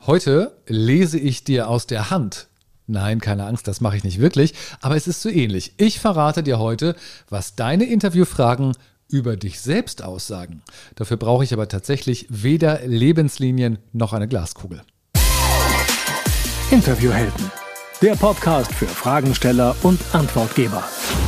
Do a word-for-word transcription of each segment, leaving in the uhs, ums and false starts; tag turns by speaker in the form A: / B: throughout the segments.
A: Heute lese ich dir aus der Hand. Nein, keine Angst, das mache ich nicht wirklich, aber es ist so ähnlich. Ich verrate dir heute, was deine Interviewfragen über dich selbst aussagen. Dafür brauche ich aber tatsächlich weder Lebenslinien noch eine Glaskugel.
B: Interviewhelden, der Podcast für Fragensteller und Antwortgeber.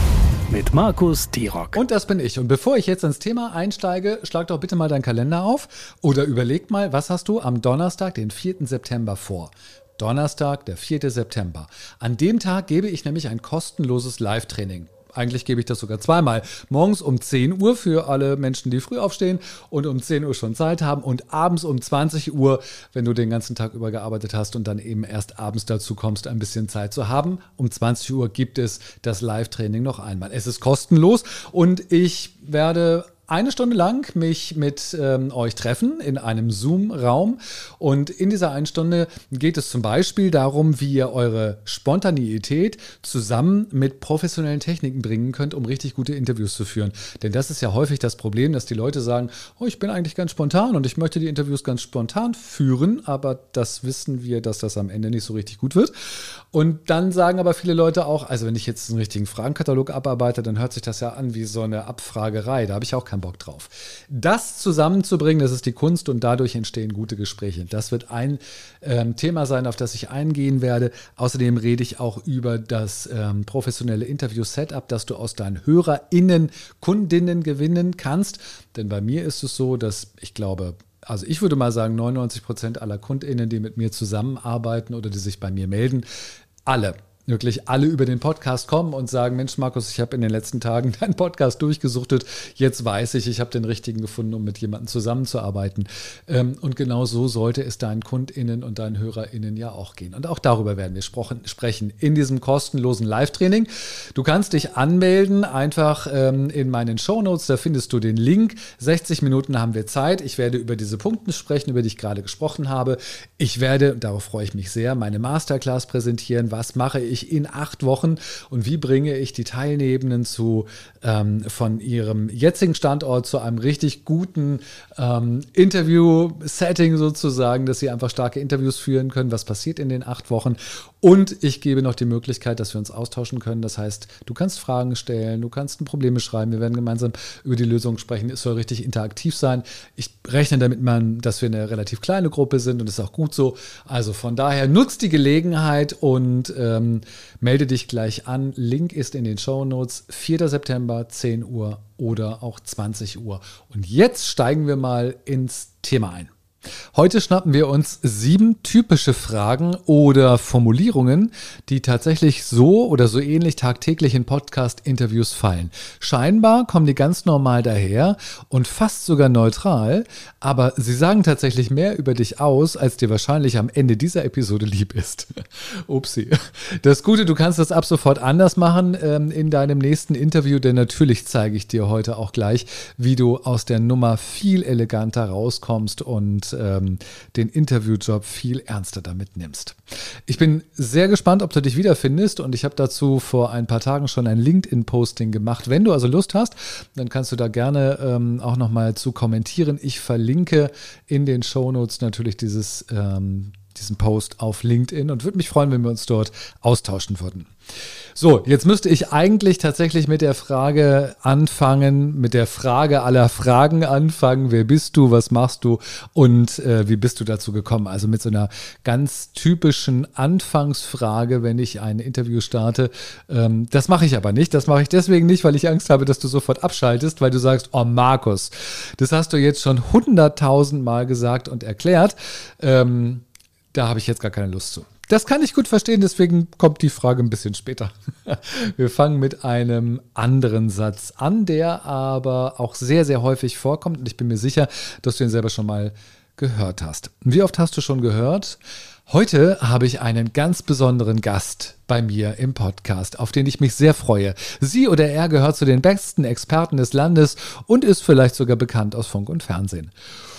B: Mit Markus Tirok.
A: Und das bin ich. Und bevor ich jetzt ins Thema einsteige, schlag doch bitte mal deinen Kalender auf oder überleg mal, was hast du am Donnerstag, den vierten September vor? Donnerstag, der vierte September. An dem Tag gebe ich nämlich ein kostenloses Live-Training. Eigentlich gebe ich das sogar zweimal. Morgens um zehn Uhr für alle Menschen, die früh aufstehen und um zehn Uhr schon Zeit haben und abends um zwanzig Uhr, wenn du den ganzen Tag über gearbeitet hast und dann eben erst abends dazu kommst, ein bisschen Zeit zu haben. Um zwanzig Uhr gibt es das Live-Training noch einmal. Es ist kostenlos und ich werde eine Stunde lang mich mit ähm, euch treffen in einem Zoom-Raum und in dieser einen Stunde geht es zum Beispiel darum, wie ihr eure Spontaneität zusammen mit professionellen Techniken bringen könnt, um richtig gute Interviews zu führen. Denn das ist ja häufig das Problem, dass die Leute sagen, oh, ich bin eigentlich ganz spontan und ich möchte die Interviews ganz spontan führen, aber das wissen wir, dass das am Ende nicht so richtig gut wird. Und dann sagen aber viele Leute auch, also wenn ich jetzt einen richtigen Fragenkatalog abarbeite, dann hört sich das ja an wie so eine Abfragerei. Da habe ich auch keinen Bock drauf. Das zusammenzubringen, das ist die Kunst und dadurch entstehen gute Gespräche. Das wird ein ähm, Thema sein, auf das ich eingehen werde. Außerdem rede ich auch über das ähm, professionelle Interview-Setup, das du aus deinen HörerInnen, Kundinnen gewinnen kannst. Denn bei mir ist es so, dass ich glaube, also ich würde mal sagen, neunundneunzig Prozent aller KundInnen, die mit mir zusammenarbeiten oder die sich bei mir melden, alle, wirklich alle über den Podcast kommen und sagen, Mensch Markus, ich habe in den letzten Tagen deinen Podcast durchgesuchtet, jetzt weiß ich, ich habe den richtigen gefunden, um mit jemandem zusammenzuarbeiten. Und genau so sollte es deinen KundInnen und deinen HörerInnen ja auch gehen. Und auch darüber werden wir sprechen in diesem kostenlosen Live-Training. Du kannst dich anmelden, einfach in meinen Shownotes, da findest du den Link. sechzig Minuten haben wir Zeit. Ich werde über diese Punkte sprechen, über die ich gerade gesprochen habe. Ich werde, darauf freue ich mich sehr, meine Masterclass präsentieren. Was mache ich in acht Wochen und wie bringe ich die Teilnehmenden zu, ähm, von ihrem jetzigen Standort zu einem richtig guten ähm, Interview-Setting sozusagen, dass sie einfach starke Interviews führen können. Was passiert in den acht Wochen? Und ich gebe noch die Möglichkeit, dass wir uns austauschen können. Das heißt, du kannst Fragen stellen, du kannst Probleme schreiben, wir werden gemeinsam über die Lösung sprechen. Es soll richtig interaktiv sein. Ich rechne damit, man, dass wir eine relativ kleine Gruppe sind und das ist auch gut so. Also von daher nutzt die Gelegenheit und ähm, melde dich gleich an. Link ist in den Shownotes. vierter September, zehn Uhr oder auch zwanzig Uhr. Und jetzt steigen wir mal ins Thema ein. Heute schnappen wir uns sieben typische Fragen oder Formulierungen, die tatsächlich so oder so ähnlich tagtäglich in Podcast-Interviews fallen. Scheinbar kommen die ganz normal daher und fast sogar neutral, aber sie sagen tatsächlich mehr über dich aus, als dir wahrscheinlich am Ende dieser Episode lieb ist. Upsi. Das Gute, du kannst das ab sofort anders machen ähm, in deinem nächsten Interview, denn natürlich zeige ich dir heute auch gleich, wie du aus der Nummer viel eleganter rauskommst und ähm, den Interviewjob viel ernster damit nimmst. Ich bin sehr gespannt, ob du dich wiederfindest und ich habe dazu vor ein paar Tagen schon ein LinkedIn-Posting gemacht. Wenn du also Lust hast, dann kannst du da gerne ähm, auch nochmal zu kommentieren. Ich verlinke in den Shownotes natürlich dieses, ähm, diesen Post auf LinkedIn und würde mich freuen, wenn wir uns dort austauschen würden. So, jetzt müsste ich eigentlich tatsächlich mit der Frage anfangen, mit der Frage aller Fragen anfangen. Wer bist du, was machst du und äh, wie bist du dazu gekommen? Also mit so einer ganz typischen Anfangsfrage, wenn ich ein Interview starte. Ähm, das mache ich aber nicht. Das mache ich deswegen nicht, weil ich Angst habe, dass du sofort abschaltest, weil du sagst, oh Markus, das hast du jetzt schon hunderttausend Mal gesagt und erklärt. Ähm, da habe ich jetzt gar keine Lust zu. Das kann ich gut verstehen, deswegen kommt die Frage ein bisschen später. Wir fangen mit einem anderen Satz an, der aber auch sehr, sehr häufig vorkommt und ich bin mir sicher, dass du ihn selber schon mal gehört hast. Wie oft hast du schon gehört? Heute habe ich einen ganz besonderen Gast bei mir im Podcast, auf den ich mich sehr freue. Sie oder er gehört zu den besten Experten des Landes und ist vielleicht sogar bekannt aus Funk und Fernsehen.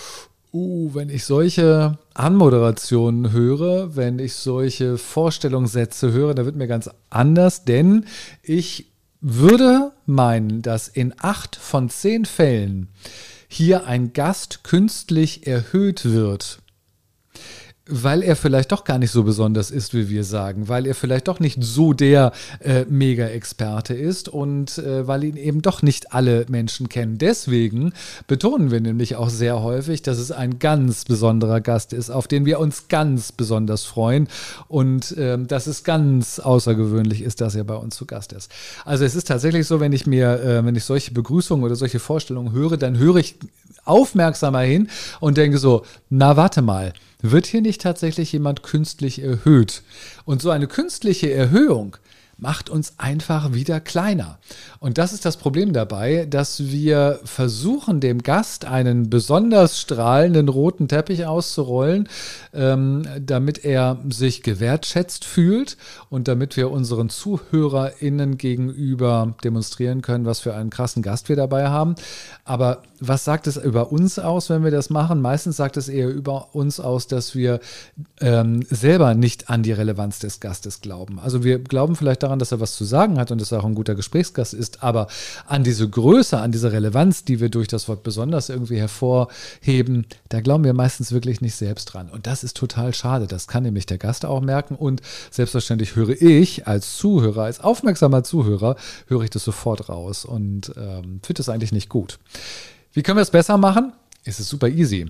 A: Uh, wenn ich solche Anmoderationen höre, wenn ich solche Vorstellungssätze höre, da wird mir ganz anders, denn ich würde meinen, dass in acht von zehn Fällen hier ein Gast künstlich erhöht wird. weil er vielleicht doch gar nicht so besonders ist, wie wir sagen, weil er vielleicht doch nicht so der äh, Mega-Experte ist und äh, weil ihn eben doch nicht alle Menschen kennen. Deswegen betonen wir nämlich auch sehr häufig, dass es ein ganz besonderer Gast ist, auf den wir uns ganz besonders freuen und äh, dass es ganz außergewöhnlich ist, dass er bei uns zu Gast ist. Also es ist tatsächlich so, wenn ich mir, äh, wenn ich solche Begrüßungen oder solche Vorstellungen höre, dann höre ich aufmerksamer hin und denke so, na warte mal, wird hier nicht tatsächlich jemand künstlich erhöht? Und so eine künstliche Erhöhung macht uns einfach wieder kleiner. Und das ist das Problem dabei, dass wir versuchen, dem Gast einen besonders strahlenden roten Teppich auszurollen, ähm, damit er sich gewertschätzt fühlt und damit wir unseren ZuhörerInnen gegenüber demonstrieren können, was für einen krassen Gast wir dabei haben. Aber was sagt es über uns aus, wenn wir das machen? Meistens sagt es eher über uns aus, dass wir ähm, selber nicht an die Relevanz des Gastes glauben. Also wir glauben vielleicht daran, dass er was zu sagen hat und dass er auch ein guter Gesprächsgast ist, aber an diese Größe, an diese Relevanz, die wir durch das Wort besonders irgendwie hervorheben, da glauben wir meistens wirklich nicht selbst dran. Und das ist total schade. Das kann nämlich der Gast auch merken und selbstverständlich höre ich als Zuhörer, als aufmerksamer Zuhörer, höre ich das sofort raus und ähm, finde das eigentlich nicht gut. Wie können wir es besser machen? Es ist super easy.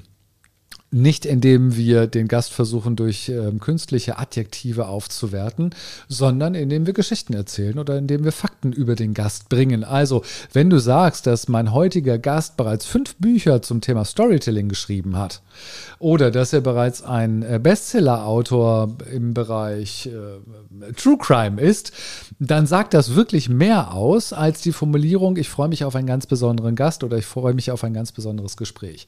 A: Nicht indem wir den Gast versuchen, durch äh, künstliche Adjektive aufzuwerten, sondern indem wir Geschichten erzählen oder indem wir Fakten über den Gast bringen. Also, wenn du sagst, dass mein heutiger Gast bereits fünf Bücher zum Thema Storytelling geschrieben hat oder dass er bereits ein äh, Bestseller-Autor im Bereich äh, True Crime ist, dann sagt das wirklich mehr aus als die Formulierung, ich freue mich auf einen ganz besonderen Gast oder ich freue mich auf ein ganz besonderes Gespräch.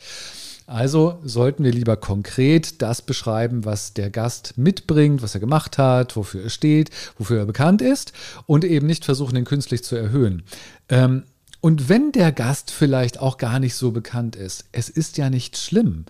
A: Also sollten wir lieber konkret das beschreiben, was der Gast mitbringt, was er gemacht hat, wofür er steht, wofür er bekannt ist und eben nicht versuchen, ihn künstlich zu erhöhen. Ähm, und wenn der Gast vielleicht auch gar nicht so bekannt ist, es ist ja nicht schlimm,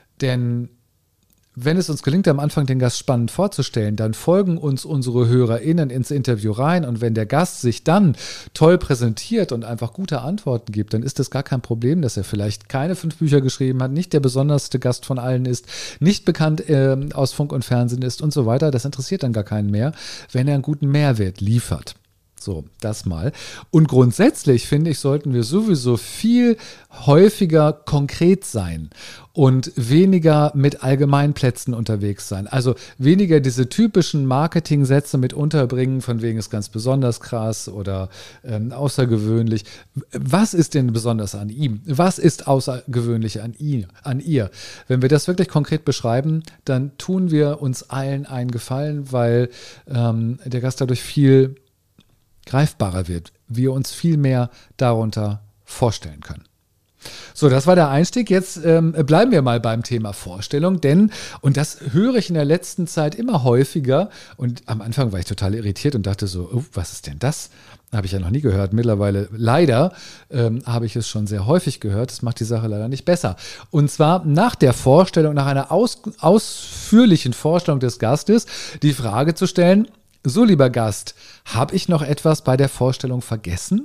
A: denn wenn es uns gelingt, am Anfang den Gast spannend vorzustellen, dann folgen uns unsere HörerInnen ins Interview rein und wenn der Gast sich dann toll präsentiert und einfach gute Antworten gibt, dann ist das gar kein Problem, dass er vielleicht keine fünf Bücher geschrieben hat, nicht der besonderste Gast von allen ist, nicht bekannt äh, aus Funk und Fernsehen ist und so weiter. Das interessiert dann gar keinen mehr, wenn er einen guten Mehrwert liefert. So, das mal. Und grundsätzlich, finde ich, sollten wir sowieso viel häufiger konkret sein und weniger mit Allgemeinplätzen unterwegs sein. Also weniger diese typischen Marketingsätze mit unterbringen, von wegen ist ganz besonders krass oder ähm, außergewöhnlich. Was ist denn besonders an ihm? Was ist außergewöhnlich an ihn, an ihr? Wenn wir das wirklich konkret beschreiben, dann tun wir uns allen einen Gefallen, weil ähm, der Gast dadurch viel greifbarer wird, wir uns viel mehr darunter vorstellen können. So, das war der Einstieg. Jetzt ähm, bleiben wir mal beim Thema Vorstellung, denn, und das höre ich in der letzten Zeit immer häufiger, und am Anfang war ich total irritiert und dachte so, oh, was ist denn das? Habe ich ja noch nie gehört. Mittlerweile, leider, ähm, habe ich es schon sehr häufig gehört. Das macht die Sache leider nicht besser. Und zwar nach der Vorstellung, nach einer aus, ausführlichen Vorstellung des Gastes, die Frage zu stellen, so, lieber Gast, habe ich noch etwas bei der Vorstellung vergessen?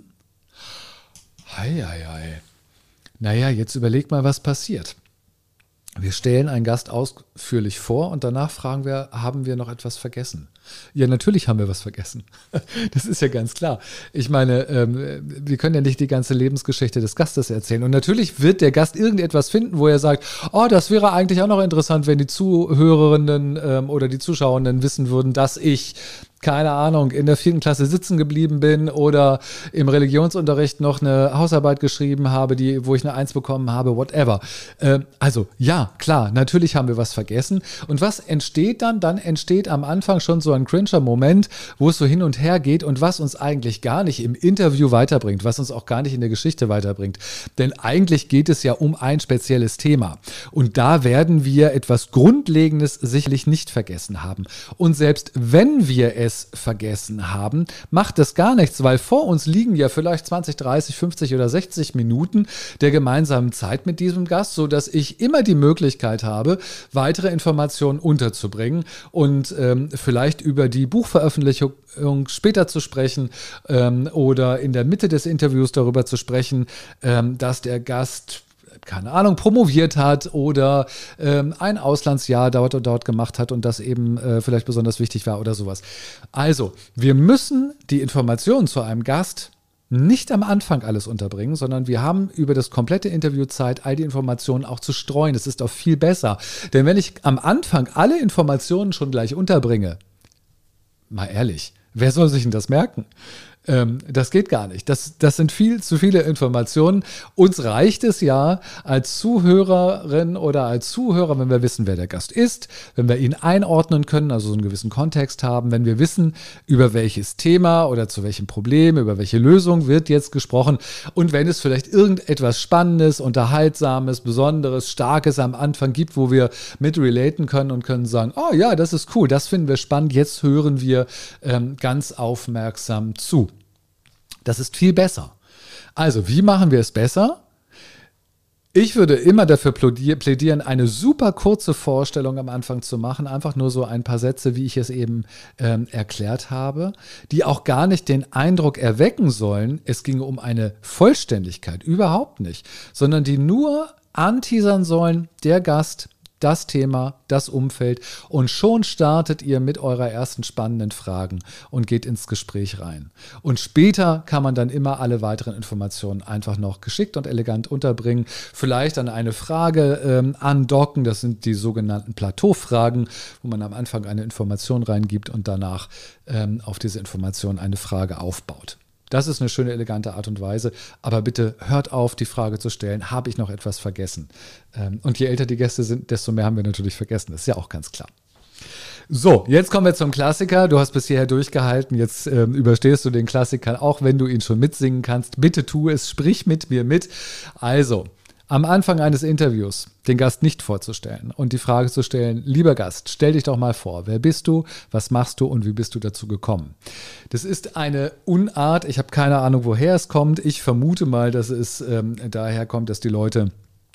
A: Hei, hei, hei. Naja, jetzt überleg mal, was passiert. Wir stellen einen Gast ausführlich vor und danach fragen wir, haben wir noch etwas vergessen? Ja, natürlich haben wir was vergessen. Das ist ja ganz klar. Ich meine, ähm, wir können ja nicht die ganze Lebensgeschichte des Gastes erzählen. Und natürlich wird der Gast irgendetwas finden, wo er sagt, oh, das wäre eigentlich auch noch interessant, wenn die Zuhörerinnen ähm, oder die Zuschauenden wissen würden, dass ich, keine Ahnung, in der vierten Klasse sitzen geblieben bin oder im Religionsunterricht noch eine Hausarbeit geschrieben habe, die, wo ich eine Eins bekommen habe, whatever. Äh, also ja, klar, natürlich haben wir was vergessen. Und was entsteht dann? Dann entsteht am Anfang schon so ein cringer Moment, wo es so hin und her geht und was uns eigentlich gar nicht im Interview weiterbringt, was uns auch gar nicht in der Geschichte weiterbringt. Denn eigentlich geht es ja um ein spezielles Thema. Und da werden wir etwas Grundlegendes sicherlich nicht vergessen haben. Und selbst wenn wir es vergessen haben, macht das gar nichts, weil vor uns liegen ja vielleicht zwanzig, dreißig, fünfzig oder sechzig Minuten der gemeinsamen Zeit mit diesem Gast, sodass ich immer die Möglichkeit habe, weitere Informationen unterzubringen und ähm, vielleicht über die Buchveröffentlichung später zu sprechen ähm, oder in der Mitte des Interviews darüber zu sprechen, ähm, dass der Gast keine Ahnung, promoviert hat oder ähm, ein Auslandsjahr dort und dort gemacht hat und das eben äh, vielleicht besonders wichtig war oder sowas. Also, wir müssen die Informationen zu einem Gast nicht am Anfang alles unterbringen, sondern wir haben über das komplette Interview Zeit, all die Informationen auch zu streuen. Es ist auch viel besser. Denn wenn ich am Anfang alle Informationen schon gleich unterbringe, mal ehrlich, wer soll sich denn das merken? Ähm, das geht gar nicht. Das, das sind viel zu viele Informationen. Uns reicht es ja als Zuhörerin oder als Zuhörer, wenn wir wissen, wer der Gast ist, wenn wir ihn einordnen können, also so einen gewissen Kontext haben, wenn wir wissen, über welches Thema oder zu welchem Problem, über welche Lösung wird jetzt gesprochen und wenn es vielleicht irgendetwas Spannendes, Unterhaltsames, Besonderes, Starkes am Anfang gibt, wo wir mit relaten können und können sagen, oh ja, das ist cool, das finden wir spannend, jetzt hören wir ähm, ganz aufmerksam zu. Das ist viel besser. Also, wie machen wir es besser? Ich würde immer dafür plädieren, eine super kurze Vorstellung am Anfang zu machen. Einfach nur so ein paar Sätze, wie ich es eben ähm, erklärt habe, die auch gar nicht den Eindruck erwecken sollen, es ginge um eine Vollständigkeit. Überhaupt nicht. Sondern die nur anteasern sollen, der Gast, das Thema, das Umfeld und schon startet ihr mit eurer ersten spannenden Fragen und geht ins Gespräch rein. Und später kann man dann immer alle weiteren Informationen einfach noch geschickt und elegant unterbringen. Vielleicht an eine Frage ähm, andocken, das sind die sogenannten Plateaufragen, wo man am Anfang eine Information reingibt und danach ähm, auf diese Information eine Frage aufbaut. Das ist eine schöne, elegante Art und Weise. Aber bitte hört auf, die Frage zu stellen, habe ich noch etwas vergessen? Und je älter die Gäste sind, desto mehr haben wir natürlich vergessen. Das ist ja auch ganz klar. So, jetzt kommen wir zum Klassiker. Du hast bis hierher durchgehalten. Jetzt ähm, überstehst du den Klassiker, auch wenn du ihn schon mitsingen kannst. Bitte tu es, sprich mit mir mit. Also, am Anfang eines Interviews den Gast nicht vorzustellen und die Frage zu stellen, lieber Gast, stell dich doch mal vor, wer bist du, was machst du und wie bist du dazu gekommen? Das ist eine Unart, ich habe keine Ahnung, woher es kommt. Ich vermute mal, dass es ähm, daher kommt, dass die Leute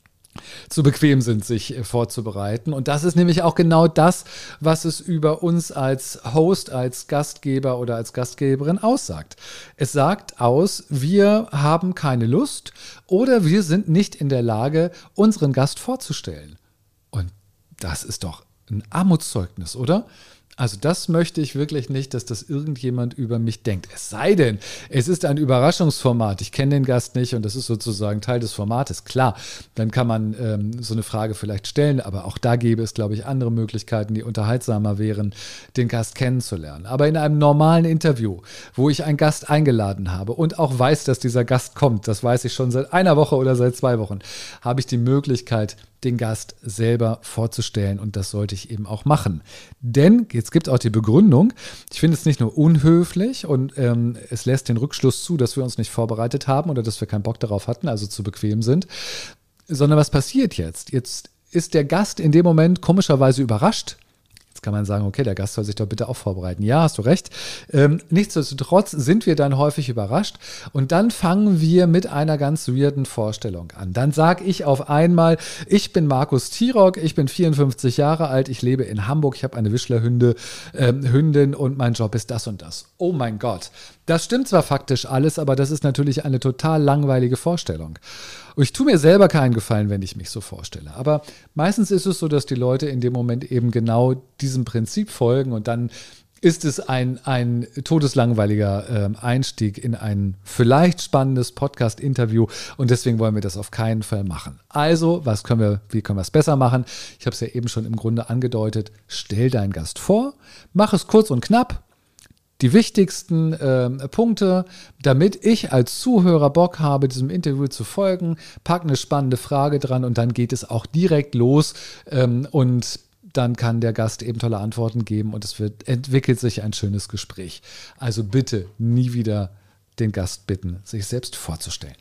A: zu bequem sind, sich vorzubereiten. Und das ist nämlich auch genau das, was es über uns als Host, als Gastgeber oder als Gastgeberin aussagt. Es sagt aus, wir haben keine Lust oder wir sind nicht in der Lage, unseren Gast vorzustellen. Und das ist doch ein Armutszeugnis, oder? Also das möchte ich wirklich nicht, dass das irgendjemand über mich denkt. Es sei denn, es ist ein Überraschungsformat. Ich kenne den Gast nicht und das ist sozusagen Teil des Formates. Klar, dann kann man ähm, so eine Frage vielleicht stellen, aber auch da gäbe es, glaube ich, andere Möglichkeiten, die unterhaltsamer wären, den Gast kennenzulernen. Aber in einem normalen Interview, wo ich einen Gast eingeladen habe und auch weiß, dass dieser Gast kommt, das weiß ich schon seit einer Woche oder seit zwei Wochen, habe ich die Möglichkeit, den Gast selber vorzustellen und das sollte ich eben auch machen. Denn jetzt gibt es auch die Begründung, ich finde es nicht nur unhöflich und ähm, es lässt den Rückschluss zu, dass wir uns nicht vorbereitet haben oder dass wir keinen Bock darauf hatten, also zu bequem sind, sondern was passiert jetzt? Jetzt ist der Gast in dem Moment komischerweise überrascht. Jetzt kann man sagen, okay, der Gast soll sich doch bitte auch vorbereiten. Ja, hast du recht. Ähm, nichtsdestotrotz sind wir dann häufig überrascht und dann fangen wir mit einer ganz weirden Vorstellung an. Dann sage ich auf einmal, ich bin Markus Tirock, ich bin vierundfünfzig Jahre alt, ich lebe in Hamburg, ich habe eine Wischlerhünde, ähm, Hündin und mein Job ist das und das. Oh mein Gott. Das stimmt zwar faktisch alles, aber das ist natürlich eine total langweilige Vorstellung. Und ich tue mir selber keinen Gefallen, wenn ich mich so vorstelle. Aber meistens ist es so, dass die Leute in dem Moment eben genau diesem Prinzip folgen und dann ist es ein, ein todeslangweiliger äh, Einstieg in ein vielleicht spannendes Podcast-Interview und deswegen wollen wir das auf keinen Fall machen. Also, was können wir, wie können wir es besser machen? Ich habe es ja eben schon im Grunde angedeutet. Stell deinen Gast vor, mach es kurz und knapp. Die wichtigsten äh, Punkte, damit ich als Zuhörer Bock habe, diesem Interview zu folgen, pack eine spannende Frage dran und dann geht es auch direkt los ähm, und dann kann der Gast eben tolle Antworten geben und es wird, entwickelt sich ein schönes Gespräch. Also bitte nie wieder den Gast bitten, sich selbst vorzustellen.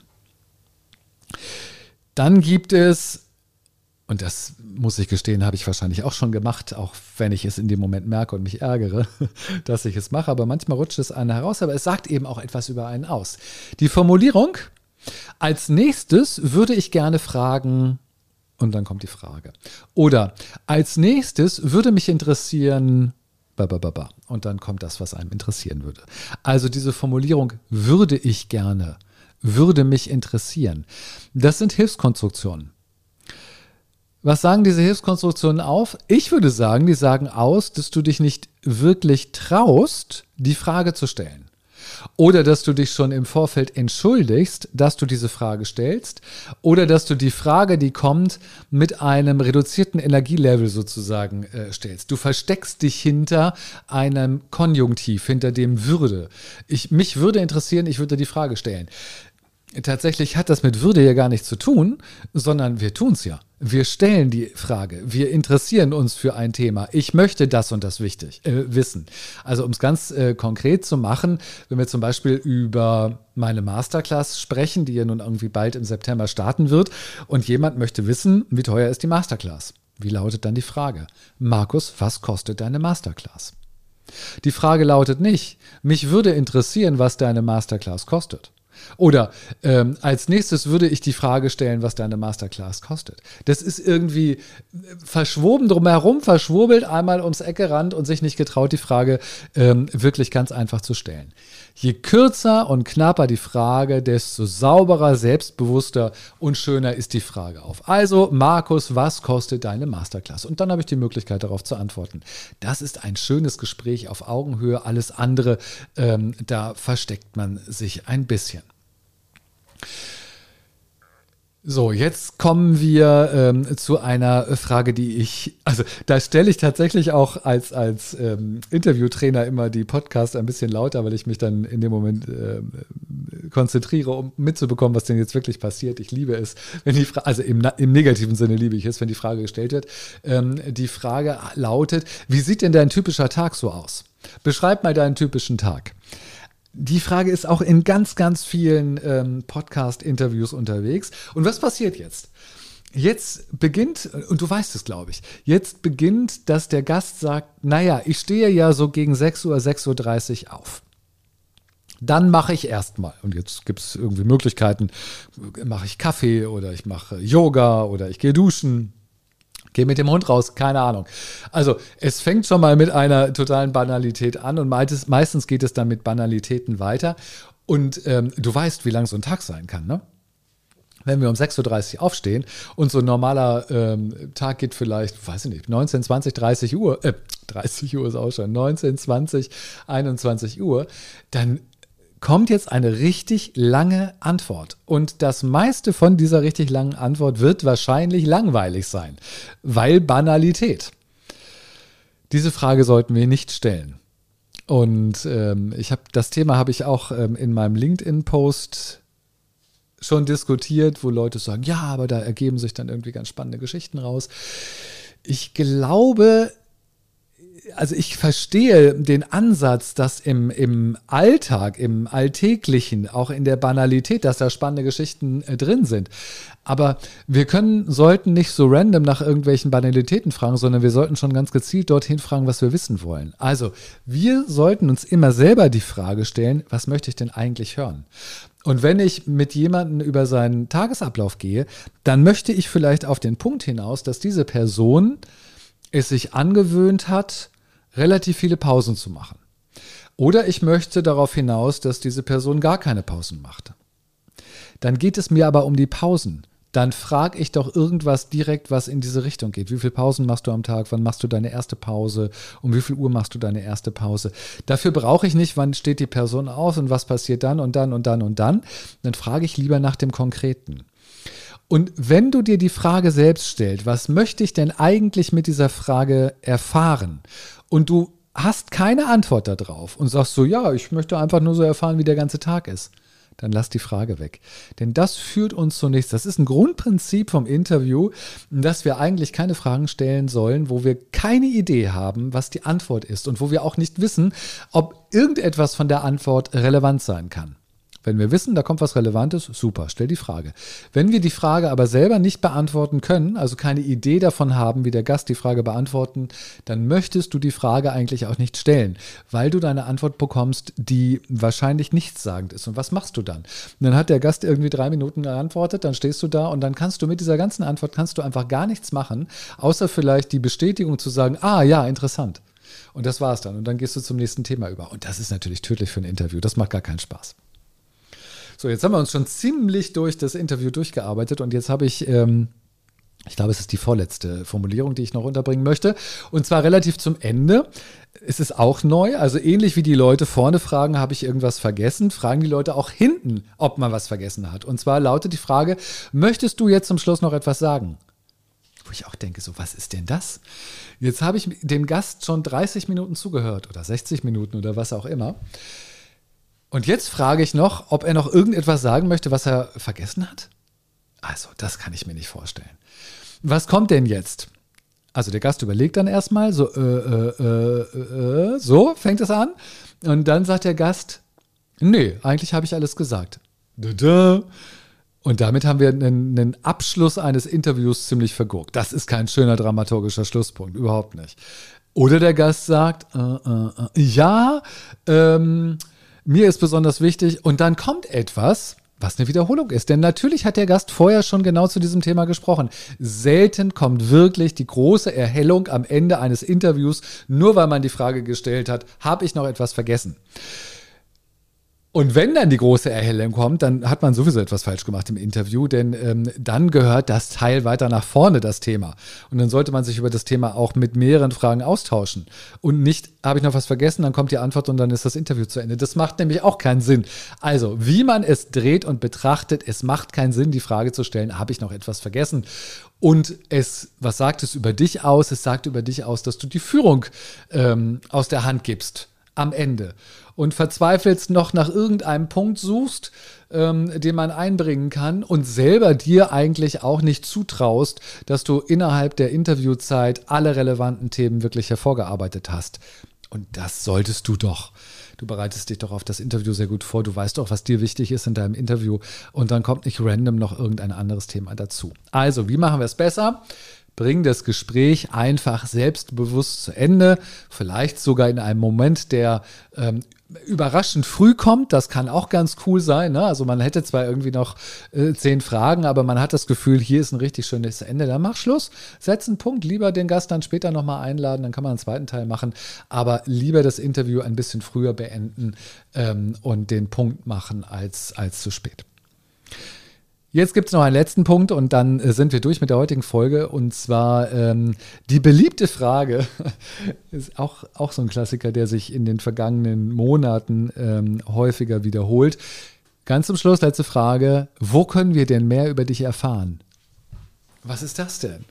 A: Dann gibt es, und das muss ich gestehen, habe ich wahrscheinlich auch schon gemacht, auch wenn ich es in dem Moment merke und mich ärgere, dass ich es mache. Aber manchmal rutscht es einen heraus, aber es sagt eben auch etwas über einen aus. Die Formulierung, als nächstes würde ich gerne fragen, und dann kommt die Frage. Oder als nächstes würde mich interessieren, babababa. Und dann kommt das, was einem interessieren würde. Also diese Formulierung würde ich gerne würde mich interessieren. Das sind Hilfskonstruktionen. Was sagen diese Hilfskonstruktionen auf? Ich würde sagen, die sagen aus, dass du dich nicht wirklich traust, die Frage zu stellen. Oder dass du dich schon im Vorfeld entschuldigst, dass du diese Frage stellst. Oder dass du die Frage, die kommt, mit einem reduzierten Energielevel sozusagen äh, stellst. Du versteckst dich hinter einem Konjunktiv, hinter dem würde. Ich, mich würde interessieren, ich würde die Frage stellen. Tatsächlich hat das mit Würde ja gar nichts zu tun, sondern wir tun es ja. Wir stellen die Frage, wir interessieren uns für ein Thema. Ich möchte das und das wichtig äh, wissen. Also um es ganz äh, konkret zu machen, wenn wir zum Beispiel über meine Masterclass sprechen, die ja nun irgendwie bald im September starten wird und jemand möchte wissen, wie teuer ist die Masterclass? Wie lautet dann die Frage? Markus, was kostet deine Masterclass? Die Frage lautet nicht, mich würde interessieren, was deine Masterclass kostet. Oder ähm, als nächstes würde ich die Frage stellen, was deine Masterclass kostet. Das ist irgendwie verschwoben drumherum, verschwurbelt, einmal ums Eck gerannt und sich nicht getraut, die Frage ähm, wirklich ganz einfach zu stellen. Je kürzer und knapper die Frage, desto sauberer, selbstbewusster und schöner ist die Frage auf. Also, Markus, was kostet deine Masterclass? Und dann habe ich die Möglichkeit, darauf zu antworten. Das ist ein schönes Gespräch auf Augenhöhe. Alles andere, ähm, da versteckt man sich ein bisschen. So, jetzt kommen wir ähm, zu einer Frage, die ich, also da stelle ich tatsächlich auch als, als ähm, Interviewtrainer immer die Podcasts ein bisschen lauter, weil ich mich dann in dem Moment ähm, konzentriere, um mitzubekommen, was denn jetzt wirklich passiert. Ich liebe es, wenn die Frage, also im, im negativen Sinne liebe ich es, wenn die Frage gestellt wird. Ähm, die Frage lautet, wie sieht denn dein typischer Tag so aus? Beschreib mal deinen typischen Tag. Die Frage ist auch in ganz, ganz vielen ähm, Podcast-Interviews unterwegs. Und was passiert jetzt? Jetzt beginnt, und du weißt es, glaube ich, jetzt beginnt, dass der Gast sagt, naja, ich stehe ja so gegen sechs Uhr, sechs Uhr dreißig auf. Dann mache ich erstmal, und jetzt gibt es irgendwie Möglichkeiten, mache ich Kaffee oder ich mache Yoga oder ich gehe duschen. Geh mit dem Hund raus, keine Ahnung. Also es fängt schon mal mit einer totalen Banalität an und meistens geht es dann mit Banalitäten weiter. Und ähm, du weißt, wie lang so ein Tag sein kann, ne? Wenn wir um sechs Uhr dreißig aufstehen und so ein normaler ähm, Tag geht vielleicht, weiß ich nicht, neunzehn, zwanzig, dreißig Uhr, äh, dreißig Uhr ist auch schon, neunzehn, zwanzig, einundzwanzig Uhr, dann kommt jetzt eine richtig lange Antwort. Und das meiste von dieser richtig langen Antwort wird wahrscheinlich langweilig sein, weil Banalität. Diese Frage sollten wir nicht stellen. Und ähm, ich habe das Thema habe ich auch ähm, in meinem LinkedIn-Post schon diskutiert, wo Leute sagen, ja, aber da ergeben sich dann irgendwie ganz spannende Geschichten raus. Ich glaube, also ich verstehe den Ansatz, dass im, im Alltag, im Alltäglichen, auch in der Banalität, dass da spannende Geschichten äh, drin sind. Aber wir können, sollten nicht so random nach irgendwelchen Banalitäten fragen, sondern wir sollten schon ganz gezielt dorthin fragen, was wir wissen wollen. Also wir sollten uns immer selber die Frage stellen, was möchte ich denn eigentlich hören? Und wenn ich mit jemandem über seinen Tagesablauf gehe, dann möchte ich vielleicht auf den Punkt hinaus, dass diese Person es sich angewöhnt hat, relativ viele Pausen zu machen. Oder ich möchte darauf hinaus, dass diese Person gar keine Pausen macht. Dann geht es mir aber um die Pausen. Dann frage ich doch irgendwas direkt, was in diese Richtung geht. Wie viele Pausen machst du am Tag? Wann machst du deine erste Pause? Um wie viel Uhr machst du deine erste Pause? Dafür brauche ich nicht, wann steht die Person auf und was passiert dann und dann und dann und dann. Dann frage ich lieber nach dem Konkreten. Und wenn du dir die Frage selbst stellst, was möchte ich denn eigentlich mit dieser Frage erfahren? Und du hast keine Antwort darauf und sagst so, ja, ich möchte einfach nur so erfahren, wie der ganze Tag ist. Dann lass die Frage weg. Denn das führt uns zu nichts. Das ist ein Grundprinzip vom Interview, dass wir eigentlich keine Fragen stellen sollen, wo wir keine Idee haben, was die Antwort ist und wo wir auch nicht wissen, ob irgendetwas von der Antwort relevant sein kann. Wenn wir wissen, da kommt was Relevantes, super, stell die Frage. Wenn wir die Frage aber selber nicht beantworten können, also keine Idee davon haben, wie der Gast die Frage beantworten, dann möchtest du die Frage eigentlich auch nicht stellen, weil du deine Antwort bekommst, die wahrscheinlich nichtssagend ist. Und was machst du dann? Und dann hat der Gast irgendwie drei Minuten geantwortet, dann stehst du da und dann kannst du mit dieser ganzen Antwort kannst du einfach gar nichts machen, außer vielleicht die Bestätigung zu sagen, ah ja, interessant. Und das war's dann. Und dann gehst du zum nächsten Thema über. Und das ist natürlich tödlich für ein Interview. Das macht gar keinen Spaß. So, jetzt haben wir uns schon ziemlich durch das Interview durchgearbeitet und jetzt habe ich, ähm, ich glaube, es ist die vorletzte Formulierung, die ich noch unterbringen möchte. Und zwar relativ zum Ende. Es ist auch neu, also ähnlich wie die Leute vorne fragen, habe ich irgendwas vergessen, fragen die Leute auch hinten, ob man was vergessen hat. Und zwar lautet die Frage, möchtest du jetzt zum Schluss noch etwas sagen? Wo ich auch denke, so, was ist denn das? Jetzt habe ich dem Gast schon dreißig Minuten zugehört oder sechzig Minuten oder was auch immer. Und jetzt frage ich noch, ob er noch irgendetwas sagen möchte, was er vergessen hat? Also, das kann ich mir nicht vorstellen. Was kommt denn jetzt? Also der Gast überlegt dann erstmal, so, äh, äh, äh, äh, so fängt es an. Und dann sagt der Gast, nee, eigentlich habe ich alles gesagt. Und damit haben wir einen, einen Abschluss eines Interviews ziemlich vergurkt. Das ist kein schöner dramaturgischer Schlusspunkt, überhaupt nicht. Oder der Gast sagt, äh, äh, äh, ja, ähm, mir ist besonders wichtig. Und dann kommt etwas, was eine Wiederholung ist. Denn natürlich hat der Gast vorher schon genau zu diesem Thema gesprochen. Selten kommt wirklich die große Erhellung am Ende eines Interviews, nur weil man die Frage gestellt hat, habe ich noch etwas vergessen? Und wenn dann die große Erhellung kommt, dann hat man sowieso etwas falsch gemacht im Interview, denn ähm, dann gehört das Teil weiter nach vorne, das Thema. Und dann sollte man sich über das Thema auch mit mehreren Fragen austauschen. Und nicht, habe ich noch was vergessen, dann kommt die Antwort und dann ist das Interview zu Ende. Das macht nämlich auch keinen Sinn. Also, wie man es dreht und betrachtet, es macht keinen Sinn, die Frage zu stellen, habe ich noch etwas vergessen? Und es, was sagt es über dich aus? Es sagt über dich aus, dass du die Führung ähm, aus der Hand gibst am Ende. Und verzweifelst noch nach irgendeinem Punkt suchst, ähm, den man einbringen kann und selber dir eigentlich auch nicht zutraust, dass du innerhalb der Interviewzeit alle relevanten Themen wirklich hervorgearbeitet hast. Und das solltest du doch. Du bereitest dich doch auf das Interview sehr gut vor. Du weißt doch, was dir wichtig ist in deinem Interview. Und dann kommt nicht random noch irgendein anderes Thema dazu. Also, wie machen wir es besser? Bring das Gespräch einfach selbstbewusst zu Ende. Vielleicht sogar in einem Moment, der ähm, überraschend früh kommt. Das kann auch ganz cool sein. Ne? Also man hätte zwar irgendwie noch äh, zehn Fragen, aber man hat das Gefühl, hier ist ein richtig schönes Ende. Dann mach Schluss, setz einen Punkt. Lieber den Gast dann später nochmal einladen, dann kann man einen zweiten Teil machen. Aber lieber das Interview ein bisschen früher beenden ähm, und den Punkt machen als, als zu spät. Jetzt gibt es noch einen letzten Punkt und dann äh, sind wir durch mit der heutigen Folge. Und zwar ähm, die beliebte Frage, ist auch, auch so ein Klassiker, der sich in den vergangenen Monaten ähm, häufiger wiederholt. Ganz zum Schluss, letzte Frage, wo können wir denn mehr über dich erfahren? Was ist das denn?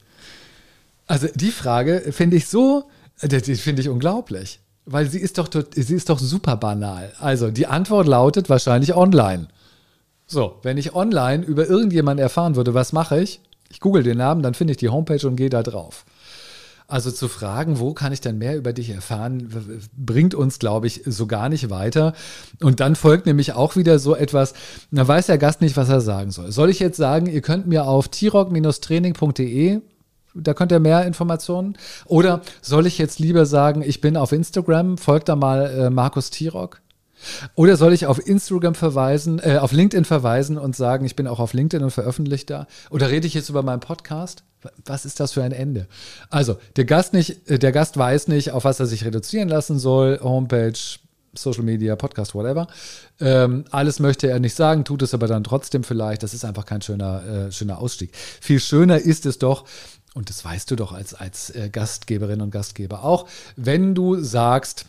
A: Also die Frage finde ich so, die finde ich unglaublich, weil sie ist doch, sie ist doch super banal. Also die Antwort lautet wahrscheinlich online. So, wenn ich online über irgendjemanden erfahren würde, was mache ich? Ich google den Namen, dann finde ich die Homepage und gehe da drauf. Also zu fragen, wo kann ich denn mehr über dich erfahren, bringt uns, glaube ich, so gar nicht weiter. Und dann folgt nämlich auch wieder so etwas, da weiß der Gast nicht, was er sagen soll. Soll ich jetzt sagen, ihr könnt mir auf t rock training punkt de, da könnt ihr mehr Informationen, oder soll ich jetzt lieber sagen, ich bin auf Instagram, folgt da mal äh, Markus Tirock? Oder soll ich auf Instagram verweisen, äh, auf LinkedIn verweisen und sagen, ich bin auch auf LinkedIn und veröffentliche da? Oder rede ich jetzt über meinen Podcast? Was ist das für ein Ende? Also, der Gast nicht, der Gast weiß nicht, auf was er sich reduzieren lassen soll. Homepage, Social Media, Podcast, whatever. Ähm, alles möchte er nicht sagen, tut es aber dann trotzdem vielleicht. Das ist einfach kein schöner, äh, schöner Ausstieg. Viel schöner ist es doch, und das weißt du doch als, als äh, Gastgeberin und Gastgeber auch, wenn du sagst,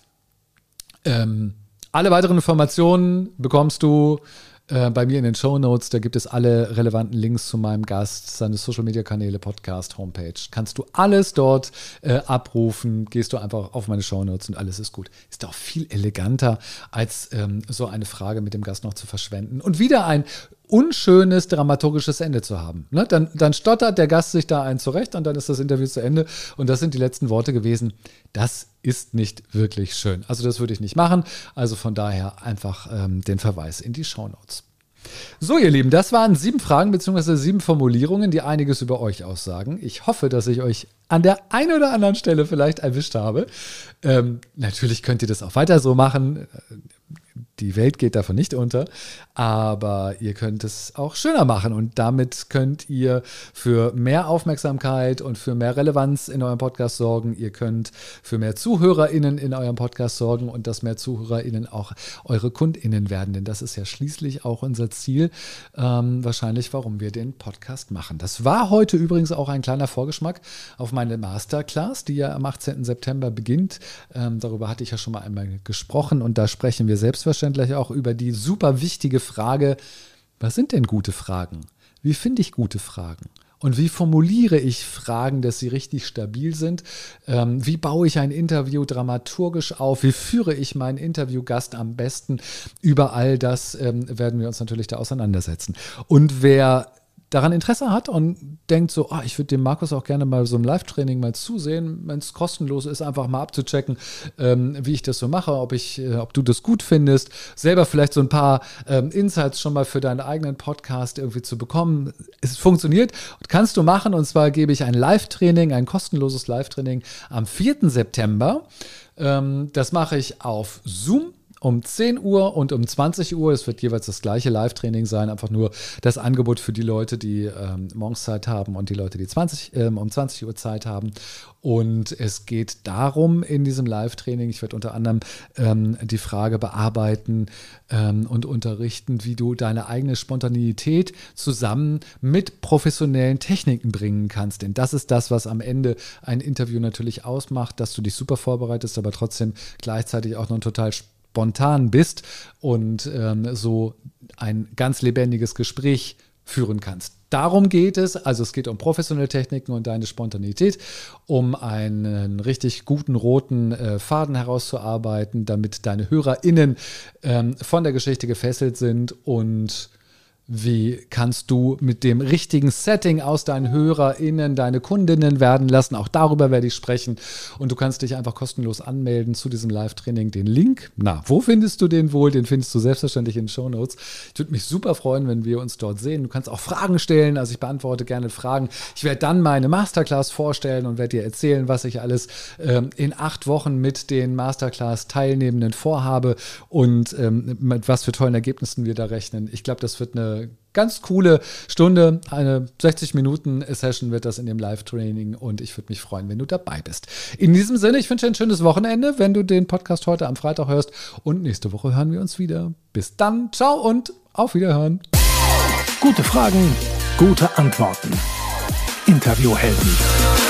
A: ähm, alle weiteren Informationen bekommst du äh, bei mir in den Shownotes. Da gibt es alle relevanten Links zu meinem Gast, seine Social-Media-Kanäle, Podcast, Homepage. Kannst du alles dort äh, abrufen. Gehst du einfach auf meine Shownotes und alles ist gut. Ist auch viel eleganter, als ähm, so eine Frage mit dem Gast noch zu verschwenden. Und wieder ein unschönes dramaturgisches Ende zu haben. Ne? Dann, dann stottert der Gast sich da ein zurecht und dann ist das Interview zu Ende. Und das sind die letzten Worte gewesen. Das ist nicht wirklich schön. Also das würde ich nicht machen. Also von daher einfach ähm, den Verweis in die Shownotes. So, ihr Lieben, das waren sieben Fragen bzw. sieben Formulierungen, die einiges über euch aussagen. Ich hoffe, dass ich euch an der einen oder anderen Stelle vielleicht erwischt habe. Ähm, natürlich könnt ihr das auch weiter so machen. die Welt geht davon nicht unter, aber ihr könnt es auch schöner machen und damit könnt ihr für mehr Aufmerksamkeit und für mehr Relevanz in eurem Podcast sorgen. Ihr könnt für mehr ZuhörerInnen in eurem Podcast sorgen und dass mehr ZuhörerInnen auch eure KundInnen werden, denn das ist ja schließlich auch unser Ziel, ähm, wahrscheinlich, warum wir den Podcast machen. Das war heute übrigens auch ein kleiner Vorgeschmack auf meine Masterclass, die ja am achtzehnten September beginnt. Ähm, darüber hatte ich ja schon mal einmal gesprochen und da sprechen wir selbstverständlich auch über die super wichtige Frage, was sind denn gute Fragen? Wie finde ich gute Fragen? Und wie formuliere ich Fragen, dass sie richtig stabil sind? Ähm, wie baue ich ein Interview dramaturgisch auf? Wie führe ich meinen Interviewgast am besten? Über all das ähm, werden wir uns natürlich da auseinandersetzen. Und wer daran Interesse hat und denkt so, oh, ich würde dem Markus auch gerne mal so ein Live-Training mal zusehen, wenn es kostenlos ist, einfach mal abzuchecken, ähm, wie ich das so mache, ob ich, äh, ob du das gut findest, selber vielleicht so ein paar ähm, Insights schon mal für deinen eigenen Podcast irgendwie zu bekommen. Es funktioniert und kannst du machen, und zwar gebe ich ein Live-Training, ein kostenloses Live-Training am vierten September. Ähm, das mache ich auf Zoom um zehn Uhr und um zwanzig Uhr. Es wird jeweils das gleiche Live-Training sein, einfach nur das Angebot für die Leute, die ähm, morgens Zeit haben und die Leute, die zwanzig, ähm, um zwanzig Uhr Zeit haben. Und es geht darum in diesem Live-Training, ich werde unter anderem ähm, die Frage bearbeiten ähm, und unterrichten, wie du deine eigene Spontaneität zusammen mit professionellen Techniken bringen kannst. Denn das ist das, was am Ende ein Interview natürlich ausmacht, dass du dich super vorbereitest, aber trotzdem gleichzeitig auch noch total spontan bist und ähm, so ein ganz lebendiges Gespräch führen kannst. Darum geht es, also es geht um professionelle Techniken und deine Spontanität, um einen richtig guten roten äh, Faden herauszuarbeiten, damit deine HörerInnen ähm, von der Geschichte gefesselt sind. Und wie kannst du mit dem richtigen Setting aus deinen HörerInnen deine Kundinnen werden lassen? Auch darüber werde ich sprechen. Und du kannst dich einfach kostenlos anmelden zu diesem Live-Training. Den Link, na, wo findest du den wohl? Den findest du selbstverständlich in den Shownotes. Ich würde mich super freuen, wenn wir uns dort sehen. Du kannst auch Fragen stellen. Also ich beantworte gerne Fragen. Ich werde dann meine Masterclass vorstellen und werde dir erzählen, was ich alles ähm, in acht Wochen mit den Masterclass-Teilnehmenden vorhabe und ähm, mit was für tollen Ergebnissen wir da rechnen. Ich glaube, das wird eine ganz coole Stunde, eine sechzig Minuten Session wird das in dem Live-Training und ich würde mich freuen, wenn du dabei bist. In diesem Sinne, ich wünsche dir ein schönes Wochenende, wenn du den Podcast heute am Freitag hörst und nächste Woche hören wir uns wieder. Bis dann, ciao und auf Wiederhören.
B: Gute Fragen, gute Antworten. Interviewhelden.